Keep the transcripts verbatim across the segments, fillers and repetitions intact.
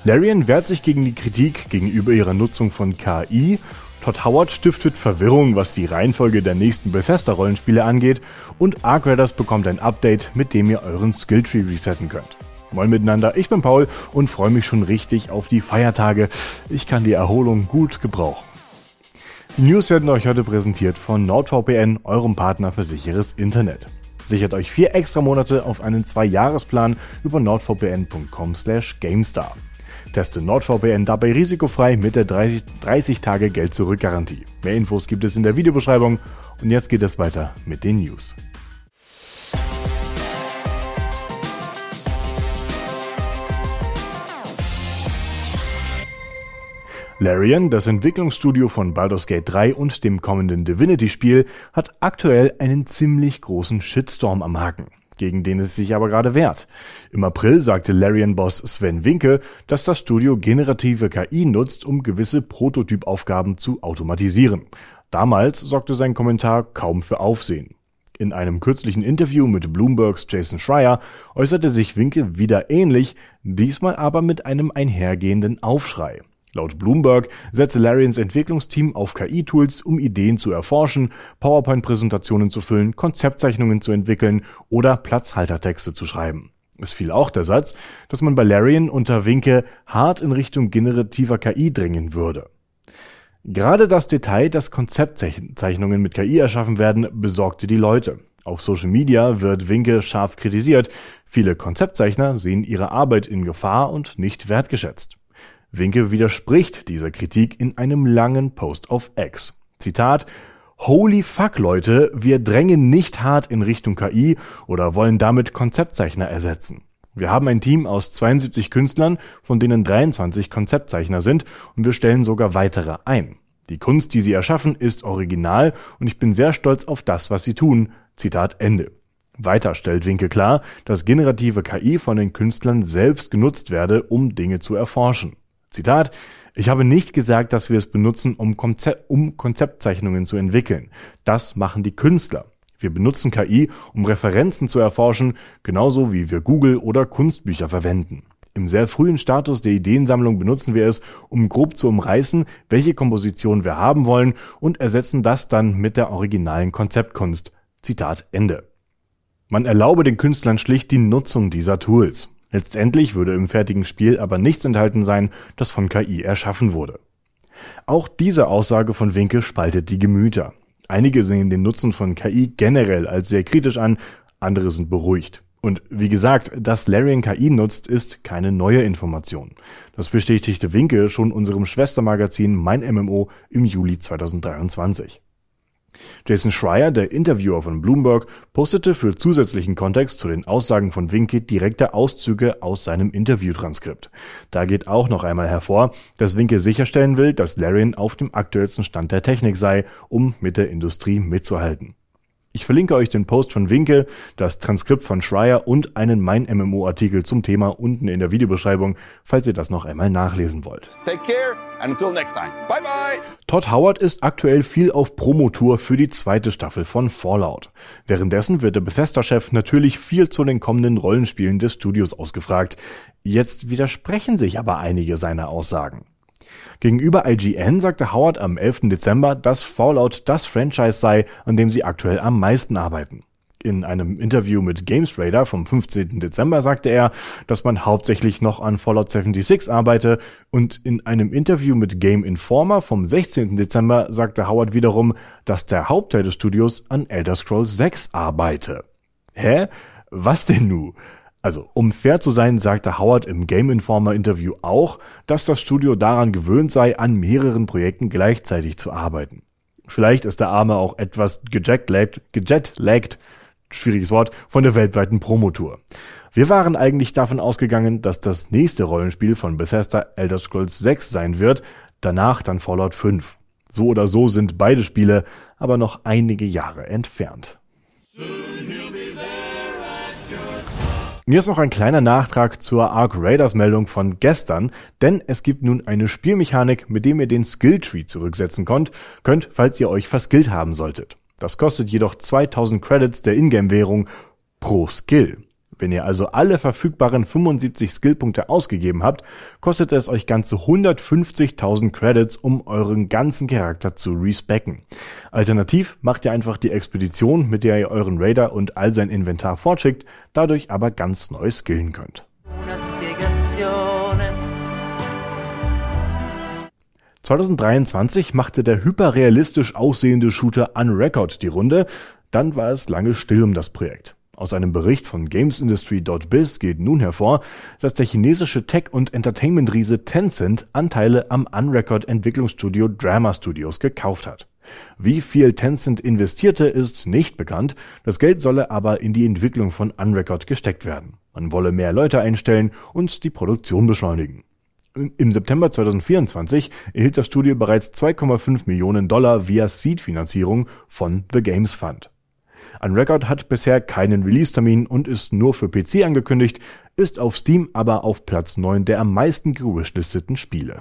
Larian wehrt sich gegen die Kritik gegenüber ihrer Nutzung von K I, Todd Howard stiftet Verwirrung, was die Reihenfolge der nächsten Bethesda-Rollenspiele angeht und Arc Raiders bekommt ein Update, mit dem ihr euren Skilltree resetten könnt. Moin miteinander, ich bin Paul und freue mich schon richtig auf die Feiertage. Ich kann die Erholung gut gebrauchen. Die News werden euch heute präsentiert von NordVPN, eurem Partner für sicheres Internet. Sichert euch vier extra Monate auf einen zwei Jahresplan über nordvpn punkt com slash gamestar. Teste NordVPN dabei risikofrei mit der dreißig Tage Geld-Zurück-Garantie. Mehr Infos gibt es in der Videobeschreibung und jetzt geht es weiter mit den News. Larian, das Entwicklungsstudio von Baldur's Gate drei und dem kommenden Divinity-Spiel, hat aktuell einen ziemlich großen Shitstorm am Haken, gegen den es sich aber gerade wehrt. Im April sagte Larian-Boss Sven Vincke, dass das Studio generative K I nutzt, um gewisse Prototypaufgaben zu automatisieren. Damals sorgte sein Kommentar kaum für Aufsehen. In einem kürzlichen Interview mit Bloombergs Jason Schreier äußerte sich Vincke wieder ähnlich, diesmal aber mit einem einhergehenden Aufschrei. Laut Bloomberg setze Larians Entwicklungsteam auf K I-Tools, um Ideen zu erforschen, PowerPoint-Präsentationen zu füllen, Konzeptzeichnungen zu entwickeln oder Platzhaltertexte zu schreiben. Es fiel auch der Satz, dass man bei Larian unter Vincke hart in Richtung generativer K I drängen würde. Gerade das Detail, dass Konzeptzeichnungen mit K I erschaffen werden, besorgte die Leute. Auf Social Media wird Vincke scharf kritisiert. Viele Konzeptzeichner sehen ihre Arbeit in Gefahr und nicht wertgeschätzt. Vincke widerspricht dieser Kritik in einem langen Post auf X. Zitat: Holy fuck, Leute, wir drängen nicht hart in Richtung K I oder wollen damit Konzeptzeichner ersetzen. Wir haben ein Team aus zweiundsiebzig Künstlern, von denen dreiundzwanzig Konzeptzeichner sind und wir stellen sogar weitere ein. Die Kunst, die sie erschaffen, ist original und ich bin sehr stolz auf das, was sie tun. Zitat Ende. Weiter stellt Vincke klar, dass generative K I von den Künstlern selbst genutzt werde, um Dinge zu erforschen. Zitat: Ich habe nicht gesagt, dass wir es benutzen, um, Konzept, um Konzeptzeichnungen zu entwickeln. Das machen die Künstler. Wir benutzen K I, um Referenzen zu erforschen, genauso wie wir Google oder Kunstbücher verwenden. Im sehr frühen Status der Ideensammlung benutzen wir es, um grob zu umreißen, welche Komposition wir haben wollen und ersetzen das dann mit der originalen Konzeptkunst. Zitat Ende. Man erlaube den Künstlern schlicht die Nutzung dieser Tools. Letztendlich würde im fertigen Spiel aber nichts enthalten sein, das von K I erschaffen wurde. Auch diese Aussage von Vincke spaltet die Gemüter. Einige sehen den Nutzen von K I generell als sehr kritisch an, andere sind beruhigt. Und wie gesagt, dass Larian K I nutzt, ist keine neue Information. Das bestätigte Vincke schon unserem Schwestermagazin Mein M M O im Juli zweitausenddreiundzwanzig. Jason Schreier, der Interviewer von Bloomberg, postete für zusätzlichen Kontext zu den Aussagen von Vincke direkte Auszüge aus seinem Interviewtranskript. Da geht auch noch einmal hervor, dass Vincke sicherstellen will, dass Larian auf dem aktuellsten Stand der Technik sei, um mit der Industrie mitzuhalten. Ich verlinke euch den Post von Vincke, das Transkript von Schreier und einen Mein M M O-Artikel zum Thema unten in der Videobeschreibung, falls ihr das noch einmal nachlesen wollt. Take care and until next time. Bye bye! Todd Howard ist aktuell viel auf Promotour für die zweite Staffel von Fallout. Währenddessen wird der Bethesda-Chef natürlich viel zu den kommenden Rollenspielen des Studios ausgefragt. Jetzt widersprechen sich aber einige seiner Aussagen. Gegenüber I G N sagte Howard am elften Dezember, dass Fallout das Franchise sei, an dem sie aktuell am meisten arbeiten. In einem Interview mit GamesRadar vom fünfzehnten Dezember sagte er, dass man hauptsächlich noch an Fallout sechsundsiebzig arbeite, und in einem Interview mit Game Informer vom sechzehnten Dezember sagte Howard wiederum, dass der Hauptteil des Studios an Elder Scrolls sechs arbeite. Hä? Was denn nu? Also, um fair zu sein, sagte Howard im Game Informer Interview auch, dass das Studio daran gewöhnt sei, an mehreren Projekten gleichzeitig zu arbeiten. Vielleicht ist der Arme auch etwas gejetlaggt, gejetlaggt, schwieriges Wort, von der weltweiten Promotour. Wir waren eigentlich davon ausgegangen, dass das nächste Rollenspiel von Bethesda Elder Scrolls sechs sein wird, danach dann Fallout fünf. So oder so sind beide Spiele aber noch einige Jahre entfernt. Und jetzt noch ein kleiner Nachtrag zur Arc Raiders Meldung von gestern, denn es gibt nun eine Spielmechanik, mit dem ihr den Skilltree zurücksetzen könnt, könnt, falls ihr euch verskillt haben solltet. Das kostet jedoch zweitausend Credits der Ingame-Währung pro Skill. Wenn ihr also alle verfügbaren fünfundsiebzig Skillpunkte ausgegeben habt, kostet es euch ganze hundertfünfzigtausend Credits, um euren ganzen Charakter zu respecken. Alternativ macht ihr einfach die Expedition, mit der ihr euren Raider und all sein Inventar fortschickt, dadurch aber ganz neu skillen könnt. zweitausenddreiundzwanzig machte der hyperrealistisch aussehende Shooter Unrecord die Runde, dann war es lange still um das Projekt. Aus einem Bericht von gamesindustry Punkt biz geht nun hervor, dass der chinesische Tech- und Entertainment-Riese Tencent Anteile am Unrecord-Entwicklungsstudio Drama Studios gekauft hat. Wie viel Tencent investierte, ist nicht bekannt, das Geld solle aber in die Entwicklung von Unrecord gesteckt werden. Man wolle mehr Leute einstellen und die Produktion beschleunigen. Im September zweitausendvierundzwanzig erhielt das Studio bereits zwei Komma fünf Millionen Dollar via Seed-Finanzierung von The Games Fund. Unrecord hat bisher keinen Release-Termin und ist nur für P C angekündigt, ist auf Steam aber auf Platz neun der am meisten gewishtlisteten Spiele.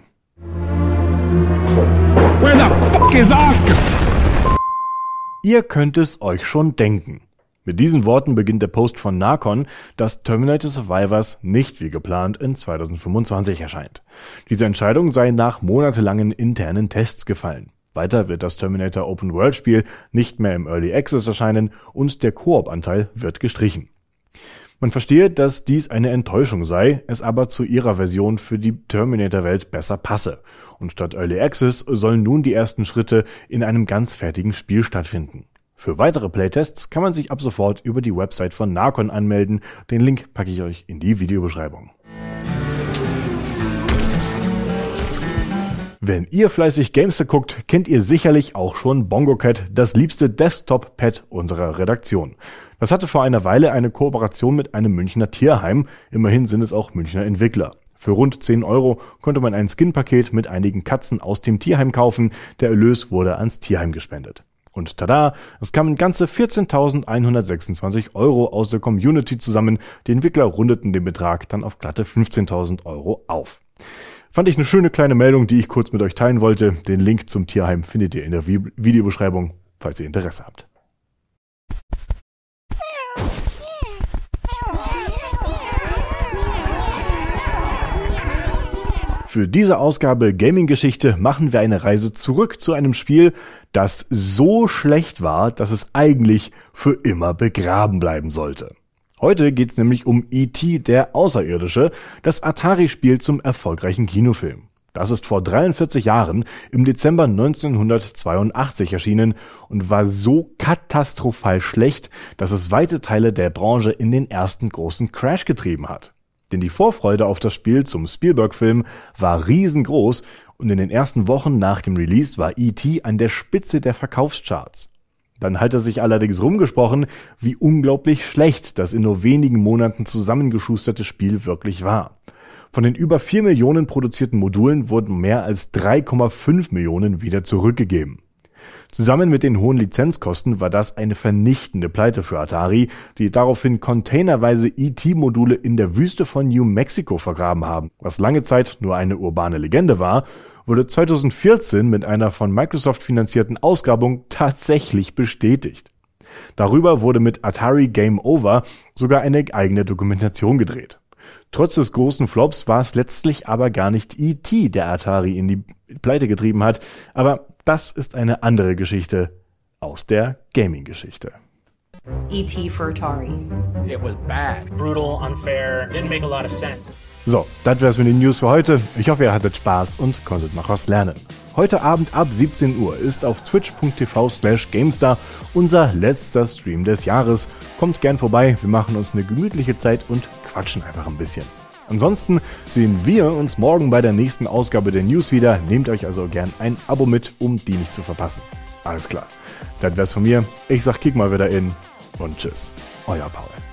Where the fuck is Oscar? Ihr könnt es euch schon denken. Mit diesen Worten beginnt der Post von Nacon, dass Terminator Survivors nicht wie geplant in zweitausendfünfundzwanzig erscheint. Diese Entscheidung sei nach monatelangen internen Tests gefallen. Weiter wird das Terminator Open-World-Spiel nicht mehr im Early Access erscheinen und der Koop-Anteil wird gestrichen. Man verstehe, dass dies eine Enttäuschung sei, es aber zu ihrer Version für die Terminator-Welt besser passe. Und statt Early Access sollen nun die ersten Schritte in einem ganz fertigen Spiel stattfinden. Für weitere Playtests kann man sich ab sofort über die Website von Nacon anmelden. Den Link packe ich euch in die Videobeschreibung. Wenn ihr fleißig Gamester guckt, kennt ihr sicherlich auch schon BongoCat, das liebste Desktop-Pad unserer Redaktion. Das hatte vor einer Weile eine Kooperation mit einem Münchner Tierheim, immerhin sind es auch Münchner Entwickler. Für rund zehn Euro konnte man ein Skin-Paket mit einigen Katzen aus dem Tierheim kaufen, der Erlös wurde ans Tierheim gespendet. Und tada, es kamen ganze vierzehntausendeinhundertsechsundzwanzig Euro aus der Community zusammen, die Entwickler rundeten den Betrag dann auf glatte fünfzehntausend Euro auf. Fand ich eine schöne kleine Meldung, die ich kurz mit euch teilen wollte. Den Link zum Tierheim findet ihr in der Videobeschreibung, falls ihr Interesse habt. Für diese Ausgabe Gaming-Geschichte machen wir eine Reise zurück zu einem Spiel, das so schlecht war, dass es eigentlich für immer begraben bleiben sollte. Heute geht's nämlich um E T der Außerirdische, das Atari-Spiel zum erfolgreichen Kinofilm. Das ist vor dreiundvierzig Jahren im Dezember neunzehnhundertzweiundachtzig erschienen und war so katastrophal schlecht, dass es weite Teile der Branche in den ersten großen Crash getrieben hat. Denn die Vorfreude auf das Spiel zum Spielberg-Film war riesengroß und in den ersten Wochen nach dem Release war E T an der Spitze der Verkaufscharts. Dann hatte sich allerdings rumgesprochen, wie unglaublich schlecht das in nur wenigen Monaten zusammengeschusterte Spiel wirklich war. Von den über vier Millionen produzierten Modulen wurden mehr als drei Komma fünf Millionen wieder zurückgegeben. Zusammen mit den hohen Lizenzkosten war das eine vernichtende Pleite für Atari, die daraufhin containerweise E T-Module in der Wüste von New Mexico vergraben haben. Was lange Zeit nur eine urbane Legende war, wurde zweitausendvierzehn mit einer von Microsoft finanzierten Ausgrabung tatsächlich bestätigt. Darüber wurde mit Atari Game Over sogar eine eigene Dokumentation gedreht. Trotz des großen Flops war es letztlich aber gar nicht E T, der Atari in die Pleite getrieben hat, aber das ist eine andere Geschichte aus der Gaming-Geschichte. E T for Atari. It was bad. Brutal, unfair, didn't make a lot of sense. So, das wär's mit den News für heute. Ich hoffe, ihr hattet Spaß und konntet noch was lernen. Heute Abend ab siebzehn Uhr ist auf twitch punkt t v slash gamestar unser letzter Stream des Jahres. Kommt gern vorbei, wir machen uns eine gemütliche Zeit und quatschen einfach ein bisschen. Ansonsten sehen wir uns morgen bei der nächsten Ausgabe der News wieder. Nehmt euch also gern ein Abo mit, um die nicht zu verpassen. Alles klar, das wär's von mir. Ich sag Kick mal wieder in und tschüss, euer Paul.